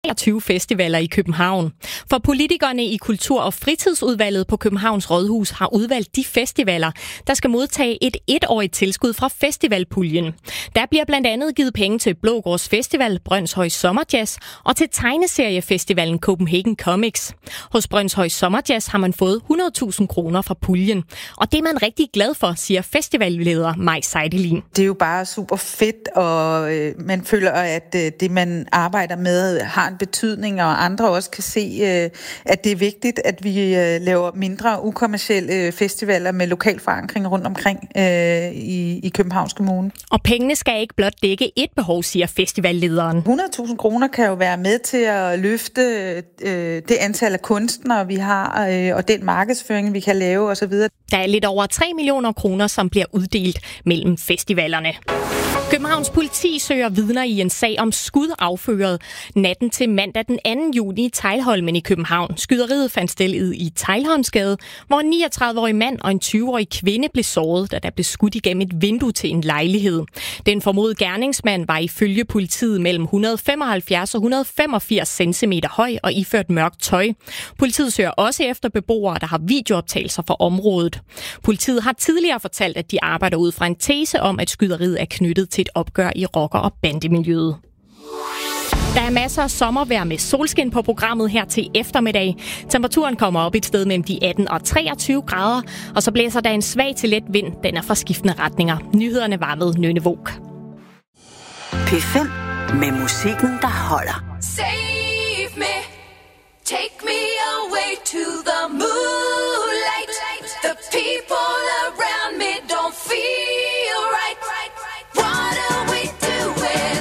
23 festivaler i København. For politikerne i Kultur- og Fritidsudvalget på Københavns Rådhus har udvalgt de festivaler, der skal modtage et etårigt tilskud fra festivalpuljen. Der bliver blandt andet givet penge til Blågårds Festival, Brønshøj Sommerjazz og til tegneseriefestivalen Copenhagen Comics. Hos Brønshøj Sommerjazz har man fået 100.000 kroner fra puljen, og det er man rigtig glad for, siger festivalleder Maj Seidelin. Det er jo bare super fedt, og man føler, at det, man arbejder med, har en betydning, og andre også kan se, at det er vigtigt, at vi laver mindre ukommercielle festivaler med lokal forankring rundt omkring i Københavns Kommune. Og pengene skal ikke blot dække et behov, siger festivallederen. 100.000 kroner kan jo være med til at løfte det antal af kunstnere, vi har, og den markedsføring, vi kan lave osv. Der er lidt over 3 millioner kroner, som bliver uddelt mellem festivalerne. Københavns politi søger vidner i en sag om skud affyret natten til mandag den 2. juni i Teglholmen i København. Skyderiet fandt sted i Teglholmsgade, hvor en 39-årig mand og en 20-årig kvinde blev såret, da der blev skudt igennem et vindue til en lejlighed. Den formodede gerningsmand var ifølge politiet mellem 175 og 185 cm høj og iført mørkt tøj. Politiet søger også efter beboere, der har videooptagelser fra området. Politiet har tidligere fortalt, at de arbejder ud fra en tese om, at skyderiet er knyttet til et opgør i rocker- og bandemiljøet. Der er masser af sommervejr med solskin på programmet her til eftermiddag. Temperaturen kommer op et sted mellem de 18 og 23 grader, og så blæser der en svag til let vind. Den er fra skiftende retninger. Nyhederne var med Nynne Våg. P5 med musikken, der holder. Save me, take me away to the moonlight. The people around me don't feel right. What are we doing?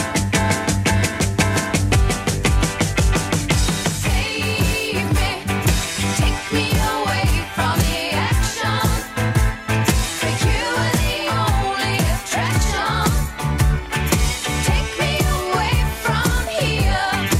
Save me, take me away from the action. For you are the only attraction. Take me away from here.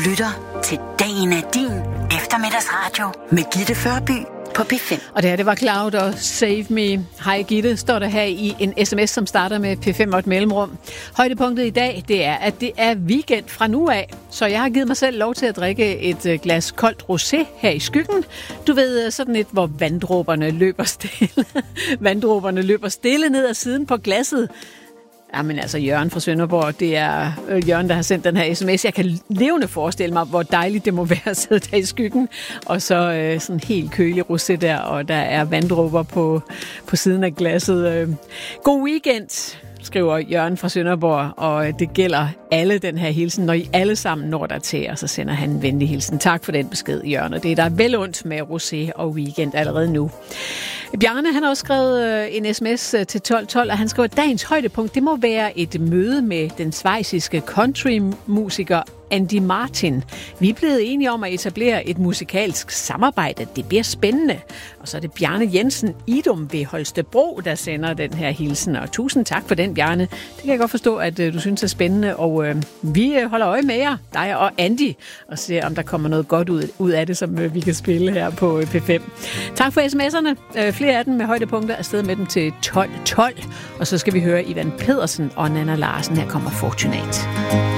lytter til Dagen er din eftermiddagsradio med Gitte Førby på P5. Og det var Cloud og Save Me. Hej Gitte, står der her i en sms, som starter med P5 og et mellemrum. Højdepunktet i dag, det er, at det er weekend fra nu af. Så jeg har givet mig selv lov til at drikke et glas koldt rosé her i skyggen. Du ved, sådan et, hvor vanddråberne løber stille. Vanddråberne løber stille ned ad siden på glasset. Jamen altså, Jørgen fra Sønderborg, det er Jørgen, der har sendt den her sms. Jeg kan levende forestille mig, hvor dejligt det må være at sidde der i skyggen. Og så sådan helt kølig rosé der, og der er vanddråber på siden af glasset. God weekend, skriver Jørgen fra Sønderborg, og det gælder alle den her hilsen, når I alle sammen når der til, og så sender han en venlig hilsen. Tak for den besked, Jørgen, og det er der vel ondt med rosé og weekend allerede nu. Bjarne, han har også skrevet en sms til 1212, og han skriver, at dagens højdepunkt, det må være et møde med den schweiziske countrymusiker Andy Martin. Vi er blevet enige om at etablere et musikalsk samarbejde. Det bliver spændende. Og så er det Bjarne Jensen Idum ved Holstebro, der sender den her hilsen. Og tusind tak for den, Bjarne. Det kan jeg godt forstå, at du synes er spændende. Og vi holder øje med jer, dig og Andy, og ser, om der kommer noget godt ud af det, som vi kan spille her på P5. Tak for sms'erne. Flere af dem med højdepunkter. Afsted med dem til 1212. Og så skal vi høre Ivan Pedersen og Nana Larsen. Her kommer Fortunat.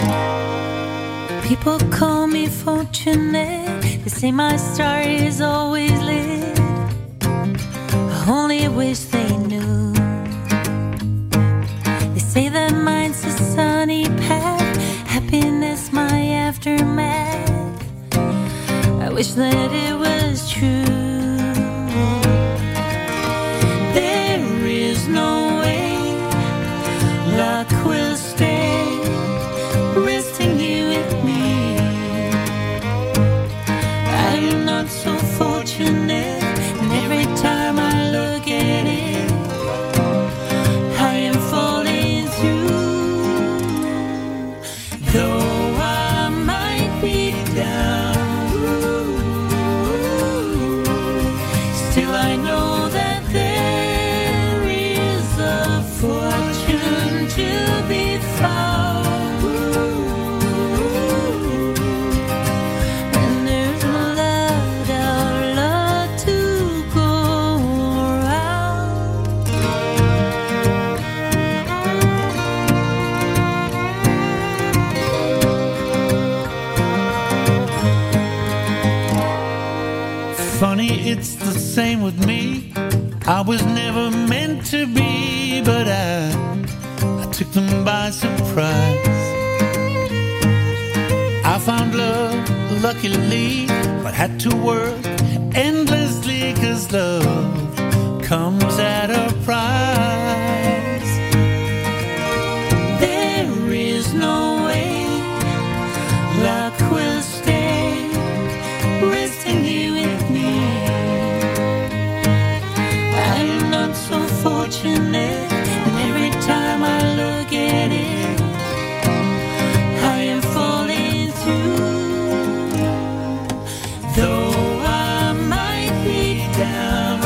People call me fortunate. They say my star is always lit. I only wish they knew. They say that mine's a sunny path, happiness my aftermath. I wish that it was true. There is no way luck will stay resting here with me. I'm not so fortunate, and every time I look at it, I am falling through. Though I might be down, still I know that there is a fortune to be found. Funny, it's the same with me. I was never meant to be, but I took them by surprise. I found love, luckily, but had to work endlessly, 'cause love comes at a price. There is no way luck will stay resting here with me. I'm not so fortunate, and every time I look at it, I am falling through. Though I might be down,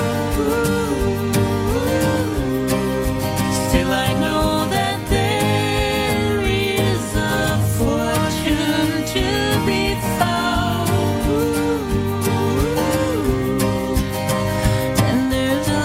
still I know that there is a fortune to be found. And there's a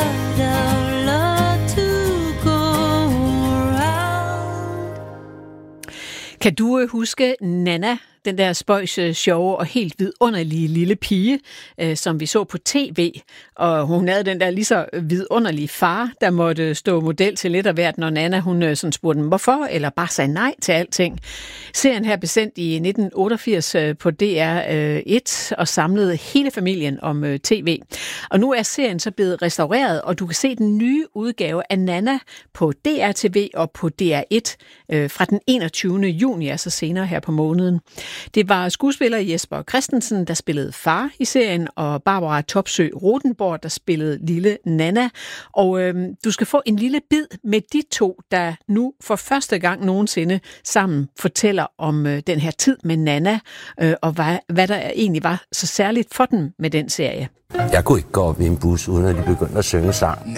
lot to go around. Kan du huske Nana, den der spøjse, sjove og helt vidunderlige lille pige, som vi så på tv? Og hun havde den der lige så vidunderlige far, der måtte stå model til lidt af hvert, når Nana hun sådan spurgte dem, hvorfor, eller bare sagde nej til alting. Serien her blev sendt i 1988 på DR1 og samlede hele familien om tv. Og nu er serien så blevet restaureret, og du kan se den nye udgave af Nana på DRTV og på DR1 fra den 21. juni, altså senere her på måneden. Det var skuespiller Jesper Christensen, der spillede far i serien, og Barbara Topsøe Rodenborg, der spillede lille Nana. Og du skal få en lille bid med de to, der nu for første gang nogensinde sammen fortæller om den her tid med Nana, og hvad der egentlig var så særligt for dem med den serie. Jeg kunne ikke gå op i en bus, uden at de begyndte at synge sang.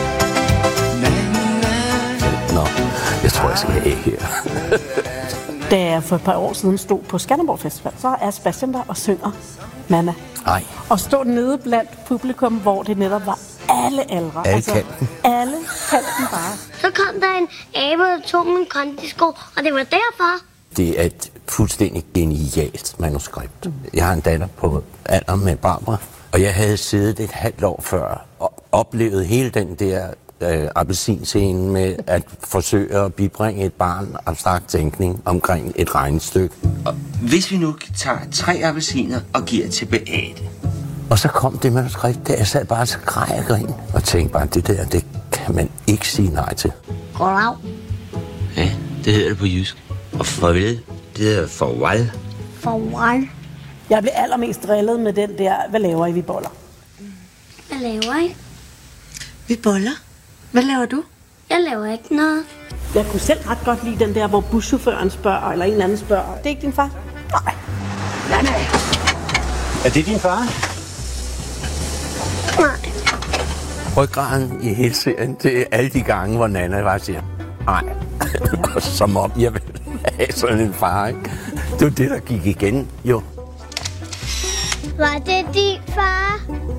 Nå, jeg tror, jeg skal af her. Da jeg for et par år siden stod på Skanderborg Festival, så er Sebastian der og synger Nana. Nej. Og stå nede blandt publikum, hvor det netop var alle aldre. Alle kan den. Alle kan den bare. Så kom der en abe, der tog min kondisko, og det var derfor. Det er et fuldstændig genialt manuskript. Jeg har en datter på alder med Barbara, og jeg havde siddet et halvt år før og oplevet hele den der appelsinscene med at forsøge at bibringe et barn abstrakt tænkning omkring et regnestykke. Og hvis vi nu tager 3 appelsiner og giver til Beate. Og så kom det manuskript, der jeg sad bare så græd og grin og tænkte bare, det kan man ikke sige nej til. Goddag. Ja, det hedder det på jysk. Og farvel, det hedder farvel. Farvel. Jeg blev allermest drillet med den der, hvad laver I, vi boller? Hvad laver I? Vi boller. Hvad laver du? Jeg laver ikke noget. Jeg kunne selv ret godt lide den der, hvor buschaufføren spørger, eller en eller anden spørger. Det er ikke din far? Nej. Nej. Er det din far? Nej. Ryggraden i hele serien, det er alle de gange, hvor Nana bare siger, nej. Som om jeg vil have sådan en far, ikke? Det var det, der gik igen, jo. Var det din far?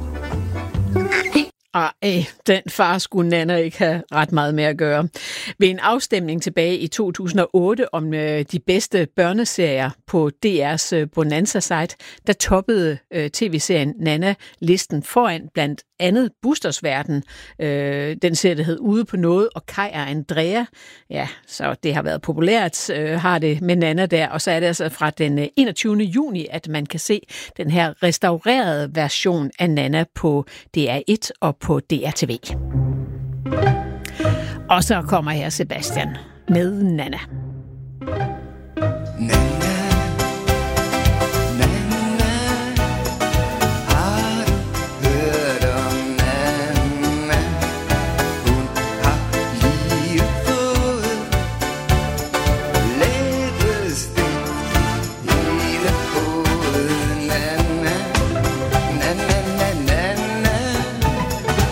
Den far skulle Nana ikke have ret meget med at gøre. Ved en afstemning tilbage i 2008 om de bedste børneserier på DR's Bonanza-site, der toppede tv-serien Nana listen foran blandt andet Busters Verden. Den serie, der hed Ude på noget, og Kai og Andrea. Ja, så det har været populært, har det med Nana der. Og så er det altså fra den 21. juni, at man kan se den her restaurerede version af Nana på DR1 og på DRTV. Og så kommer her Sebastian med Nana.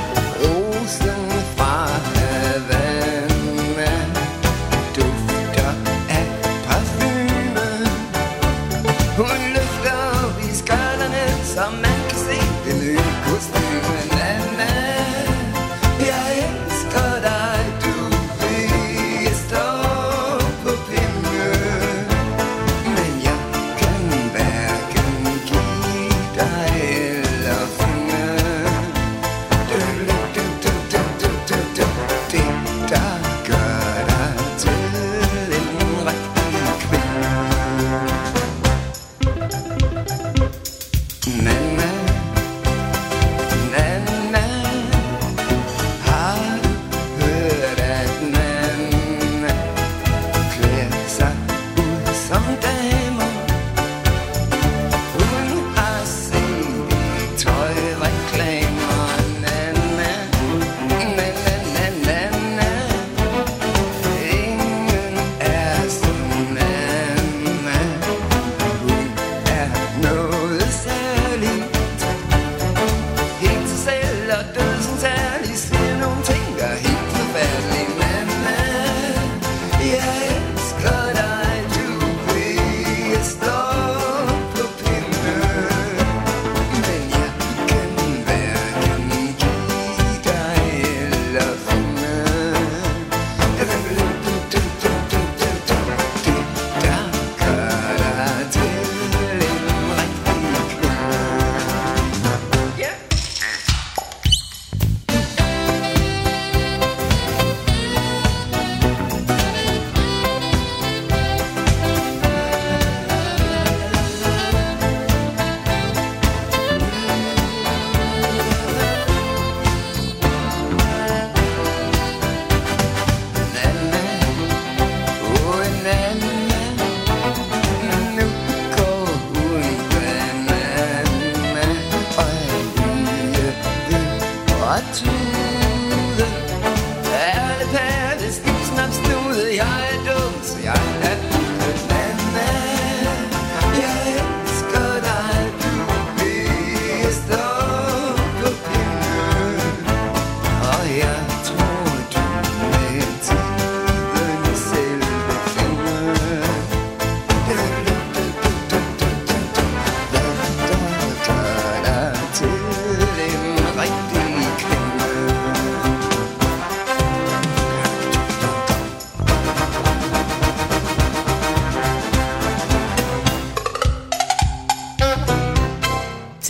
Rosen fra Havana dufter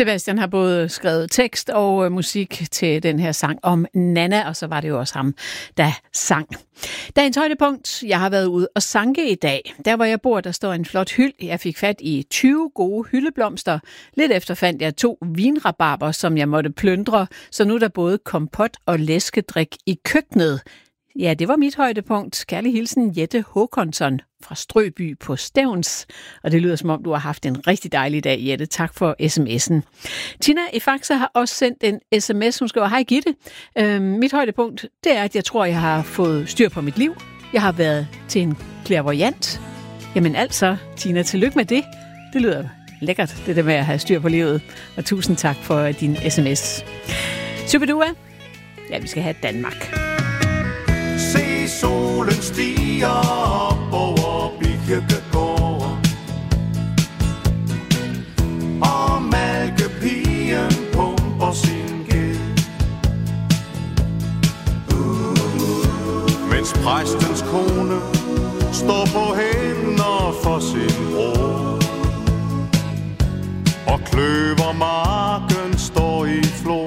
Sebastian har både skrevet tekst og musik til den her sang om Nana, og så var det jo også ham, der sang. Dagens højdepunkt, jeg har været ude og sanke i dag. Der hvor jeg bor, der står en flot hyld. Jeg fik fat i 20 gode hyldeblomster. Lidt efter fandt jeg 2 vinrabarber, som jeg måtte plyndre, så nu er der både kompot og læskedrik i køkkenet. Ja, det var mit højdepunkt. Kærlig hilsen Jette Håkonsson fra Strøby på Stævns. Og det lyder som om, du har haft en rigtig dejlig dag, Jette. Tak for sms'en. Tina i Faxe har også sendt en sms. Hun skriver, hej Gitte. Mit højdepunkt, det er, at jeg tror, jeg har fået styr på mit liv. Jeg har været til en clairvoyant. Jamen altså, Tina, tillykke med det. Det lyder lækkert, det der med at have styr på livet. Og tusind tak for din sms. Superdua. Ja, vi skal have Danmark. Se solen stiger op over Birkegården, og malkepigen pumper sin gæld, mens præstens kone står på hænder for sin bror, og kløvermarken står i flor.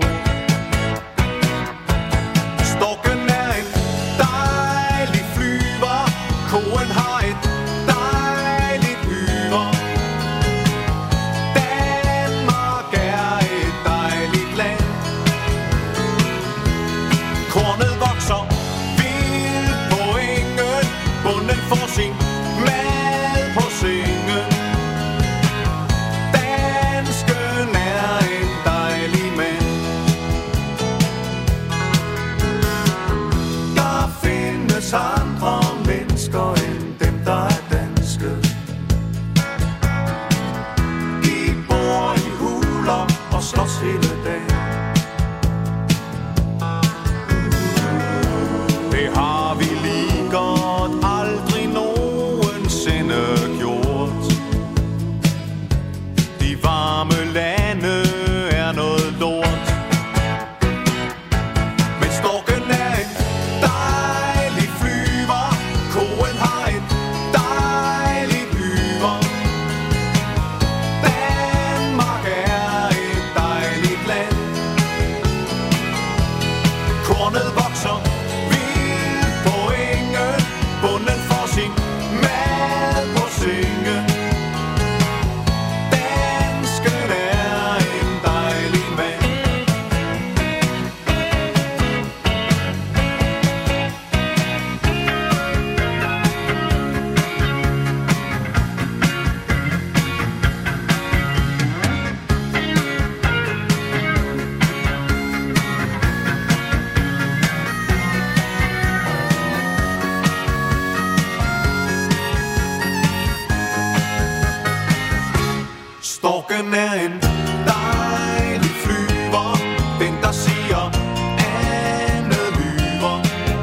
Koen har et dejligt yver. Danmark er et dejligt land. Kornet vokser vildt på engen. Bonden får sin mad på sengen. Dansken er en dejlig mand. Der findes andre mennesker end dem, der er danske. De bor i huler og slås hele dagen. Det har vi lige godt aldrig nogensinde gjort. De varme lande er noget lort. Men storken er en dejlig flyver. Koen har et dejligt yver. Danmark er et dejligt land. Kornet vokser vildt på engen. Bonden får sin mad på sengen. Dansken er en dejlig mand. Storken er en dejlig flyver. Den der siger andet lyver.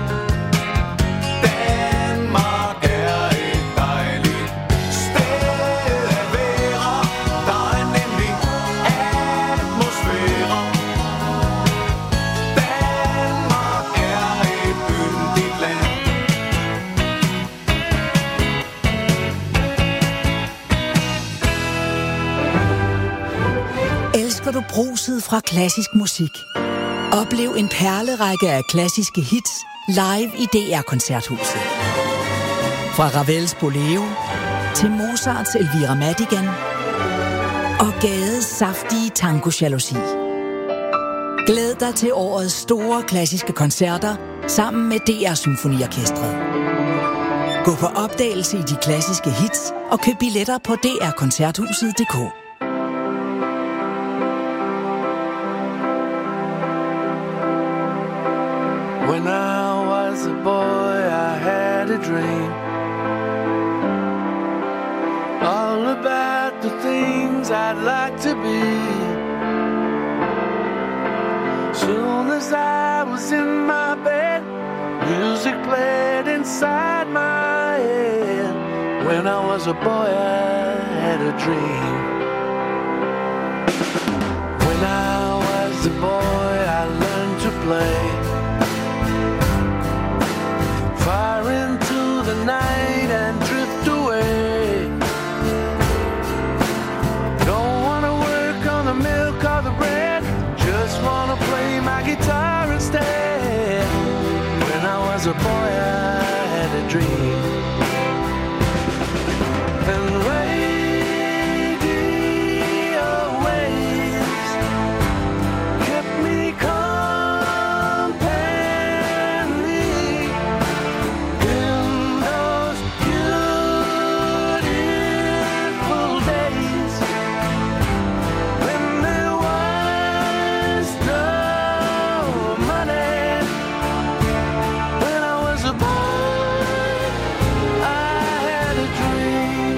Danmark er et dejligt sted at være. Der er nemlig atmosfære. Danmark er et yndigt land. Elsker du bruset fra klassisk musik? Oplev en perlerække af klassiske hits live i DR-koncerthuset. Fra Ravels Bolero til Mozarts Elvira Madigan og Gades saftige tango jalousi. Glæd dig til årets store klassiske koncerter sammen med DR Symfoniorkestret. Gå på opdagelse i de klassiske hits og køb billetter på drkoncerthuset.dk. When I was a boy, I had a dream all about the things I'd like to be. Soon as I was in my bed, music played inside my head. When I was a boy, I had a dream. When I was a boy, I learned to play. Fire into the night and drift away. Don't wanna work on a milk a boy, I had a dream. And radio waves kept me company in those beautiful days when there was no money. When I was a boy, I had a dream.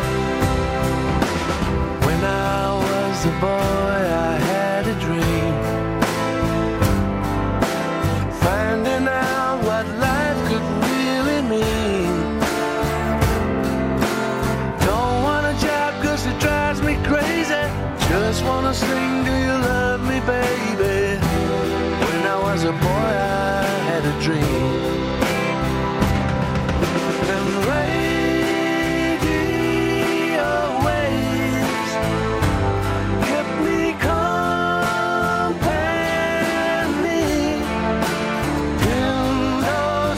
When I was a boy, I had a dream. Finding out what life could really mean. Don't want a job 'cause it drives me crazy. Just wanna sing, do you love me, baby? When I was a boy, I had a dream. And radio waves kept me company in those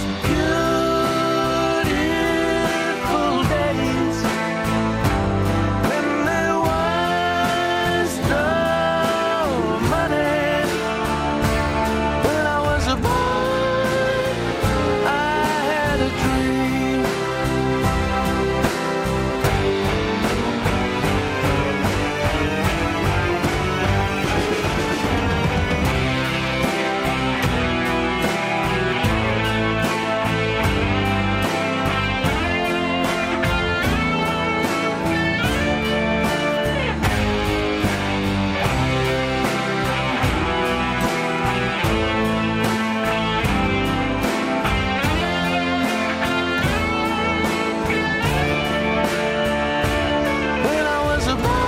beautiful days when there was no money. When I was a boy, I had a dream. When I was a boy.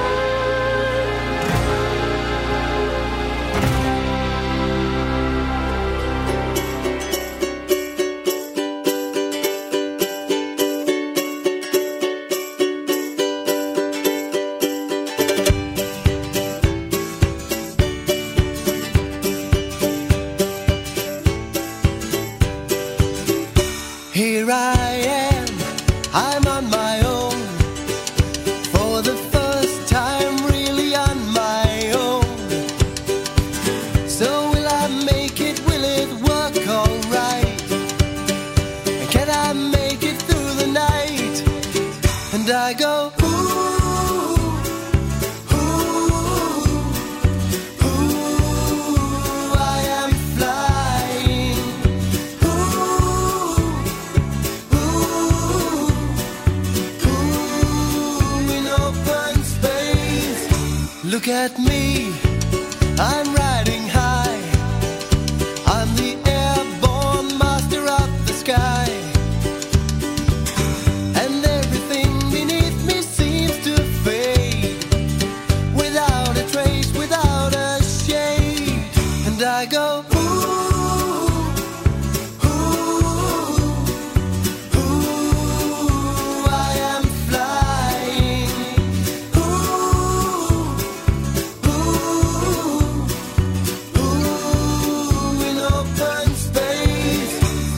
Here I am, I'm on my own. For the first time, really on my own. So will I make it, will it work alright? Can I make it through the night? And I go, ooh, ooh, ooh, I am flying. In open space, look at me, I'm riding high. I'm the airborne master of the sky. And everything beneath me seems to fade, without a trace, without a shade. And I go, ooh, ooh, ooh, I am flying. Ooh, ooh, ooh, in open space.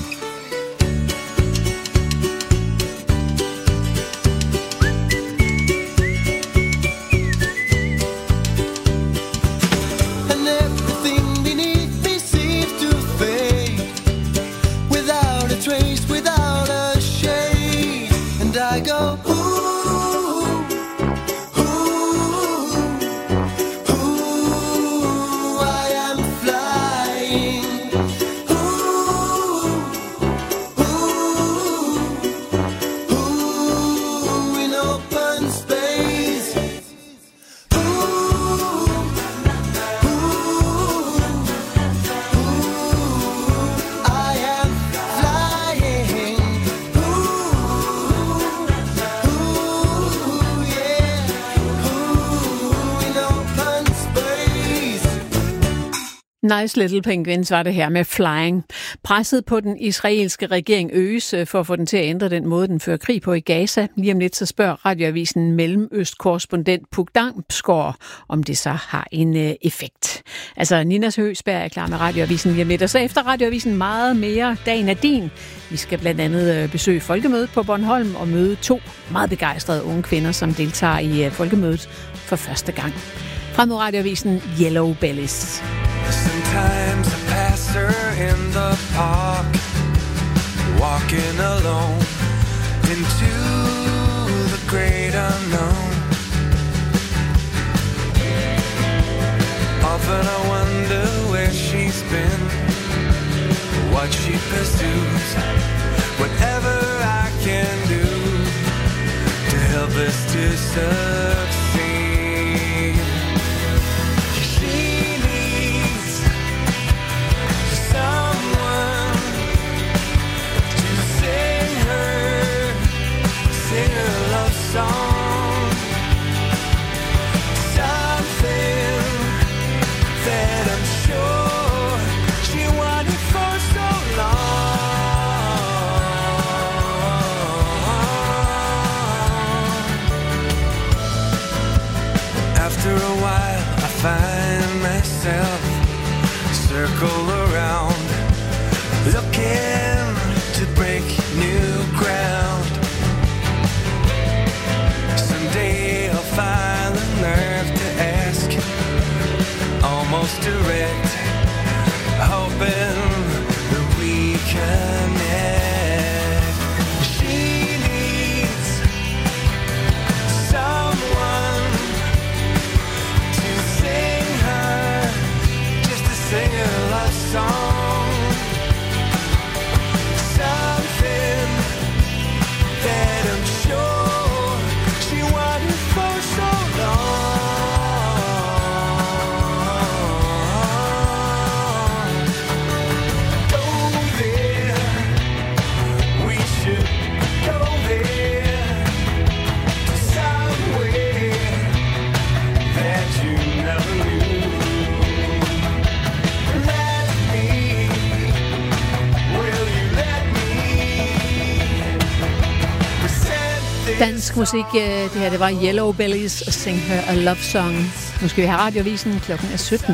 And everything beneath me seems to fade, without a trace, without a shade. And I go, ooh, ooh, ooh, I am flying. Ooh, ooh, ooh, in open space. I am flying. Nice Little Penguins var det her med Flying. Presset på den israelske regering øges for at få den til at ændre den måde, den fører krig på i Gaza. Lige om lidt så spørger radioavisen Mellemøst-korrespondent Puk Damsgaard, om det så har en effekt. Altså Ninas Høgsberg er klar med radioavisen lige om lidt. Og så efter radioavisen meget mere Dagen er din. Vi skal blandt andet besøge Folkemødet på Bornholm og møde 2 meget begejstrede unge kvinder, som deltager i Folkemødet for første gang. Frem mod radioavisen Yellow Bellies. Sometimes I pass her in the park, walking alone into the great unknown. Often I wonder where she's been, what she pursues, whatever I can do to help us to succeed. Song, something that I'm sure she wanted for so long. After a while I find myself circle around, looking to break new ground. Someday I'll find the nerve to ask, almost direct, hoping that we connect. She needs someone to sing her, just to sing her love song. Something that I'm sure for so long. Go there, we should go there, to somewhere that you never knew. Let me, will you let me present this? Dansk musik, det her det var Yellow Bellies, Sing Her a Love Song. Nu skal vi have radioavisen, klokken er 17.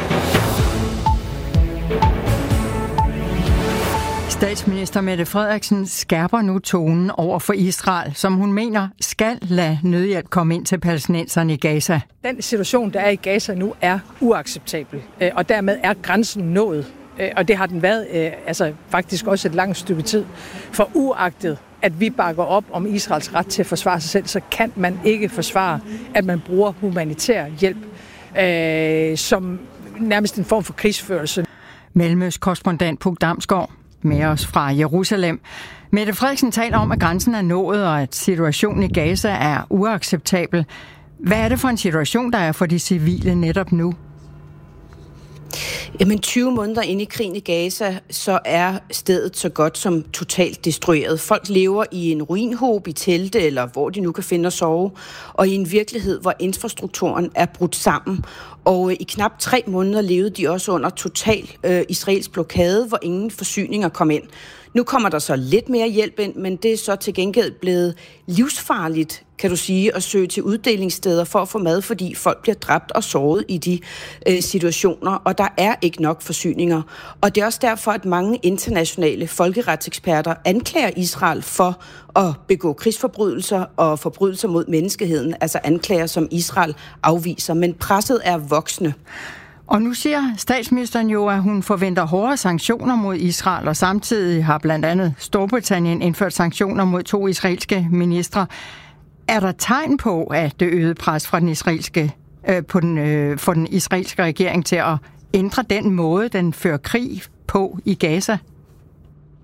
Statsminister Mette Frederiksen skærper nu tonen over for Israel, som hun mener skal lade nødhjælp komme ind til palæstinenserne i Gaza. Den situation, der er i Gaza nu, er uacceptabel, og dermed er grænsen nået. Og det har den været faktisk også et langt stykke tid. For uagtet at vi bakker op om Israels ret til at forsvare sig selv, så kan man ikke forsvare, at man bruger humanitær hjælp som nærmest en form for krigsførelse. Mellemøst-korrespondent Puk Damsgaard med os fra Jerusalem. Mette Frederiksen taler om, at grænsen er nået, og at situationen i Gaza er uacceptabel. Hvad er det for en situation, der er for de civile netop nu? Jamen 20 måneder inde i krigen i Gaza, så er stedet så godt som totalt destrueret. Folk lever i en ruinhob, i telte, eller hvor de nu kan finde at sove, og i en virkelighed, hvor infrastrukturen er brudt sammen. Og i knap 3 måneder levede de også under total israelsk blokade, hvor ingen forsyninger kom ind. Nu kommer der så lidt mere hjælp ind, men det er så til gengæld blevet livsfarligt, kan du sige, at søge til uddelingssteder for at få mad, fordi folk bliver dræbt og såret i de situationer, og der er ikke nok forsyninger. Og det er også derfor, at mange internationale folkeretseksperter anklager Israel for at begå krigsforbrydelser og forbrydelser mod menneskeheden, altså anklager, som Israel afviser. Men presset er voksende. Og nu siger statsministeren jo, at hun forventer hårde sanktioner mod Israel, og samtidig har blandt andet Storbritannien indført sanktioner mod 2 israelske ministre. Er der tegn på, at det øgede pres fra den israelske, for den israelske regering til at ændre den måde, den fører krig på i Gaza?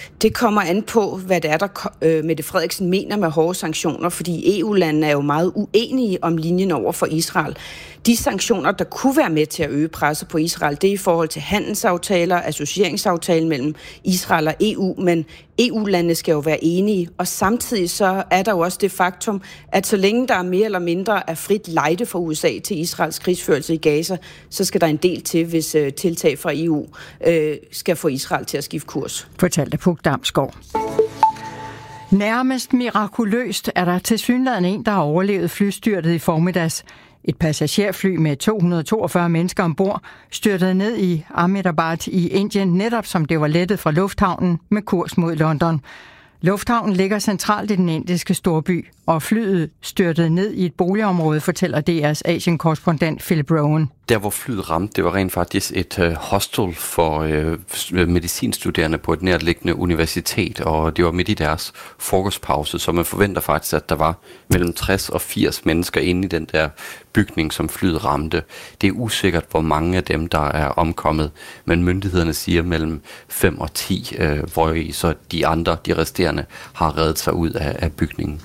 Det kommer an på, hvad det er, der Mette Frederiksen mener med hårde sanktioner, fordi EU-landene er jo meget uenige om linjen over for Israel. De sanktioner, der kunne være med til at øge presset på Israel, det er i forhold til handelsaftaler, associeringsaftalen mellem Israel og EU, men EU-landene skal jo være enige, og samtidig så er der jo også det faktum, at så længe der er mere eller mindre af frit lejde fra USA til Israels krigsførelse i Gaza, så skal der en del til, hvis tiltag fra EU skal få Israel til at skifte kurs. Fortalte Puk Damsgaard. Nærmest mirakuløst er der tilsyneladende en, der har overlevet flystyrtet i formiddags. Et passagerfly med 242 mennesker ombord styrtede ned i Ahmedabad i Indien, netop som det var lettet fra lufthavnen med kurs mod London. Lufthavnen ligger centralt i den indiske storby, og flyet styrtede ned i et boligområde, fortæller DR's Asien-korrespondent Philip Rowan. Der, hvor flyet ramte, det var rent faktisk et hostel for medicinstuderende på et nærliggende universitet, og det var midt i deres frokostpause, så man forventer faktisk, at der var mellem 60 og 80 mennesker inde i den der bygning, som flyet ramte. Det er usikkert, hvor mange af dem, der er omkommet, men myndighederne siger mellem 5 og 10, hvor så de resterende, har reddet sig ud af bygningen.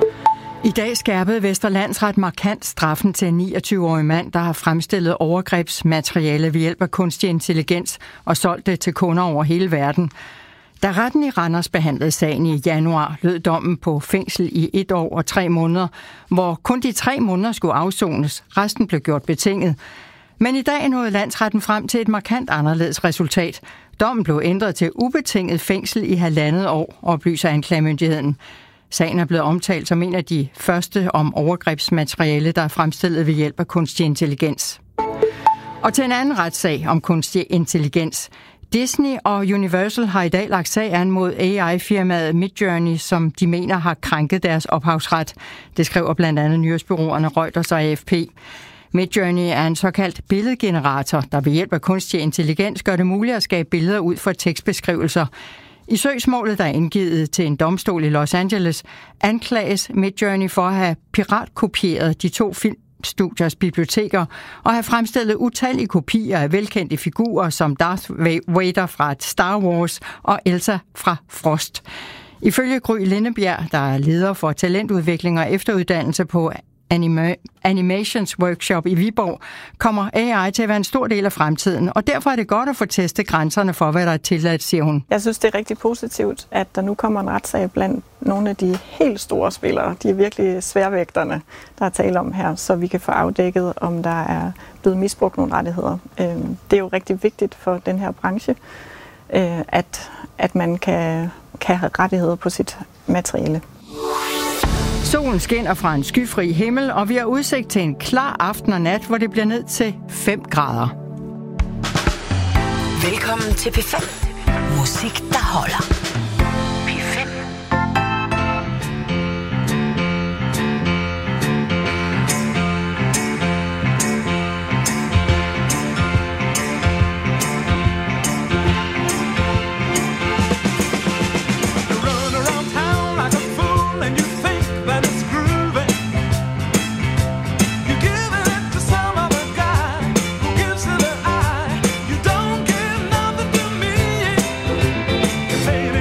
I dag skærpede Vestre Landsret markant straffen til en 29-årig mand, der har fremstillet overgrebsmateriale ved hjælp af kunstig intelligens og solgt det til kunder over hele verden. Da retten i Randers behandlede sagen i januar, lød dommen på fængsel i 1 år og 3 måneder, hvor kun de 3 måneder skulle afsones. Resten blev gjort betinget. Men i dag nåede landsretten frem til et markant anderledes resultat. Dommen blev ændret til ubetinget fængsel i 1,5 år, oplyser anklagemyndigheden. Sagen er blevet omtalt som en af de første om overgrebsmateriale, der er fremstillet ved hjælp af kunstig intelligens. Og til en anden retssag om kunstig intelligens. Disney og Universal har i dag lagt sag an mod AI-firmaet Midjourney, som de mener har krænket deres ophavsret. Det skriver blandt andet nyhedsbureauerne Reuters og AFP. Midjourney er en såkaldt billedgenerator, der ved hjælp af kunstig intelligens gør det muligt at skabe billeder ud fra tekstbeskrivelser. I søgsmålet, der er indgivet til en domstol i Los Angeles, anklages Midjourney for at have piratkopieret de 2 filmstudiers biblioteker og have fremstillet utallige kopier af velkendte figurer som Darth Vader fra Star Wars og Elsa fra Frost. Ifølge Gry Lindebjerg, der er leder for talentudvikling og efteruddannelse på Animations Workshop i Viborg, kommer AI til at være en stor del af fremtiden, og derfor er det godt at få testet grænserne for, hvad der er tilladt, siger hun. Jeg synes, det er rigtig positivt, at der nu kommer en retssag blandt nogle af de helt store spillere. De er virkelig sværvægterne, der er tale om her, så vi kan få afdækket, om der er blevet misbrugt nogle rettigheder. Det er jo rigtig vigtigt for den her branche, at man kan have rettigheder på sit materiale. Solen skinner fra en skyfri himmel, og vi har udsigt til en klar aften og nat, hvor det bliver ned til 5 grader. Velkommen til P5. Musik, der holder. P5. Baby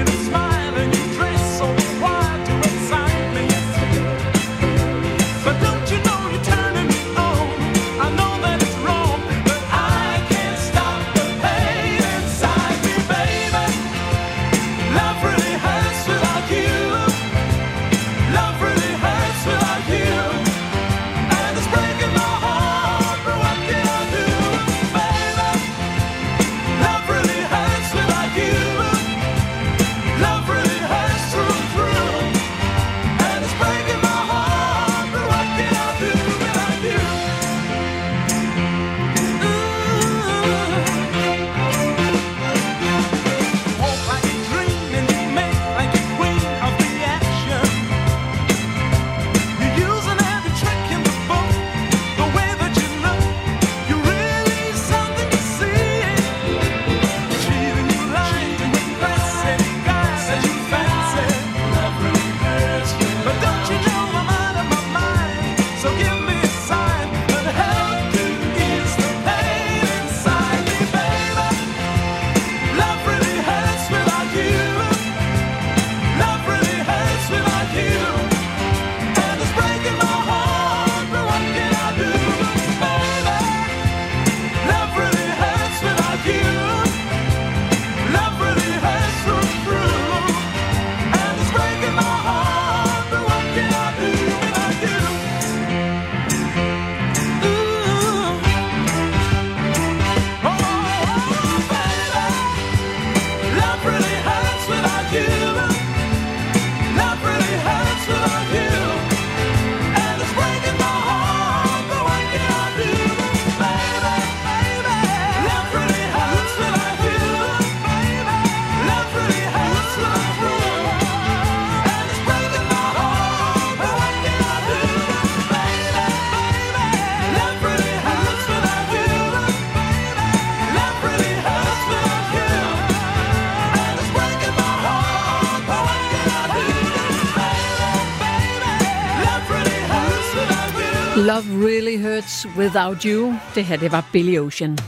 Love Really Hurts Without You. Det her, det var Billy Ocean.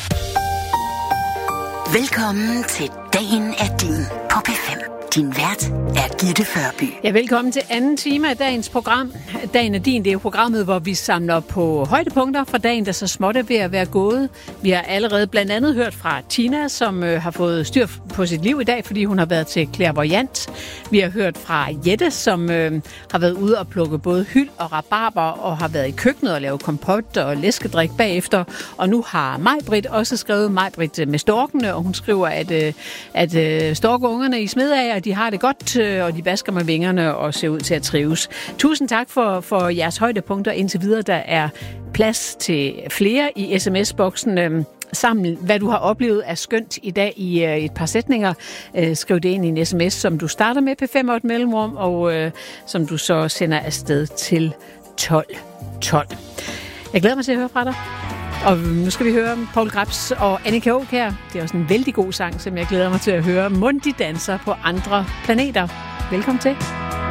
Velkommen til Dagen er din på P5. Din vært er Gitte Førby. Ja, velkommen til anden time af dagens program. Dagen er din, det er jo programmet, hvor vi samler på højdepunkter fra dagen, der så småt er ved at være gået. Vi har allerede blandt andet hørt fra Tina, som har fået styr på sit liv i dag, fordi hun har været til clairvoyant. Vi har hørt fra Jette, som har været ude og plukke både hyld og rabarber, og har været i køkkenet og lavet kompot og læskedrik bagefter. Og nu har Maj-Britt også skrevet Maj-Britt med storkene, og hun skriver, at storkeungerne i Smedager, de har det godt, og de basker med vingerne og ser ud til at trives. Tusind tak for jeres højdepunkter indtil videre. Der er plads til flere i sms-boksen. Sammen, hvad du har oplevet er skønt i dag i et par sætninger. Skriv det ind i en sms, som du starter med P5 og et mellemrum, og som du så sender afsted til 1212. Jeg glæder mig til at høre fra dig. Og nu skal vi høre Poul Krebs og Annika Aakjær. Det er også en vældig god sang, som jeg glæder mig til at høre. Mundi danser på andre planeter. Velkommen til.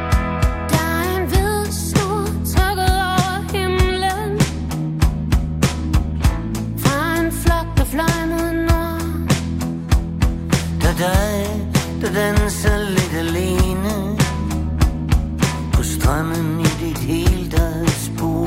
Der danser lidt alene på strømmen i dit helt eget spor.